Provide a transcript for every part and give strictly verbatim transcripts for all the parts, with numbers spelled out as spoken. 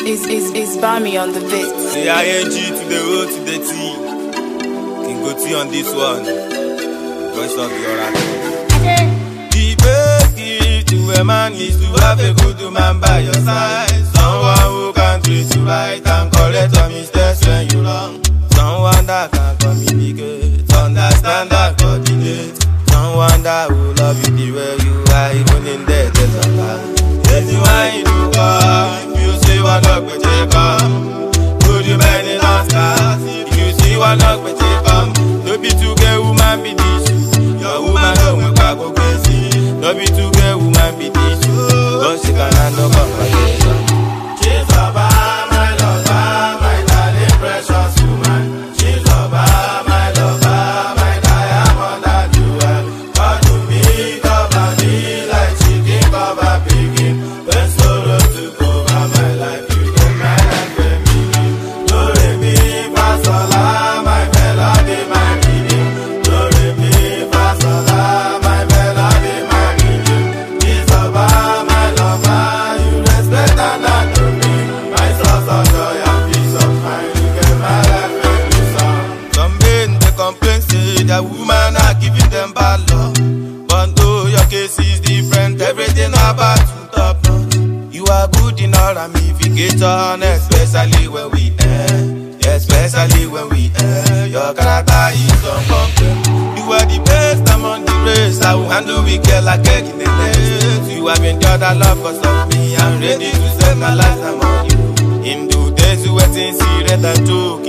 It's, it's, it's Bami on the beat. C I N G to the O to the T. King go T on this one. Voice of the oracle. The best gift to a man is to have a good man by your side. Someone who can treat you right and correct your mistakes when you wrong. Someone that can communicate, understand and coordinate. Someone that will love you the way you are, even in the days of life. If you want to come, if you see one up with you come, could you many last cars? If you see one up with you come, don't be too gay woman be this. Your woman don't make her go crazy. Don't be too gay woman be this. But she can handle conversation. She's a bar, my lover, my darling precious woman. She's a bar, my lover, my diamond that you have. God to me, cover me like chicken cover piggy. When sorrow took over my life, you get my life a meaning. Glory me, Fasola, my melody, my meaning. Glory me, Fasola, my melody, my meaning. She's a bar, my lover, you respect and adore me. My source of joy and peace of mind, you get my life a new song. Some men they complain say that women are giving them bad love, but though your case is different, everything about you top notch. You are good in all ramifications, especially when we end, especially when we end. Your character is uncommon. You are the best among the race. I will handle we care like egg in the nest. You have endured a lot cause of me. I'm ready to set my life among you. In the days you waiting, see red and joke.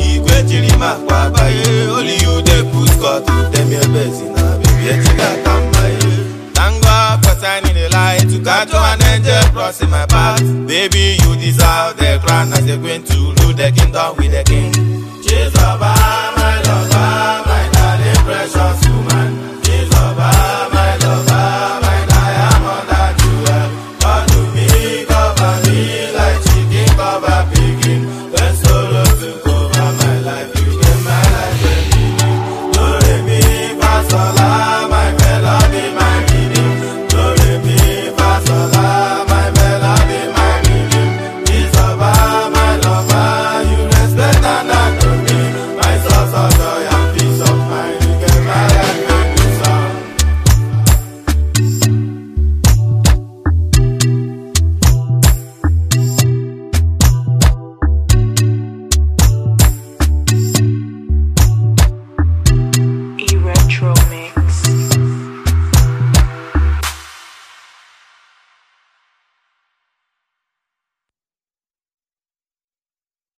Only you they put Scott to them your best in a baby. Thank God for shining the light to catch an angel crossing my path. Baby, you deserve the crown as you're going to rule the kingdom with the king. Chase over.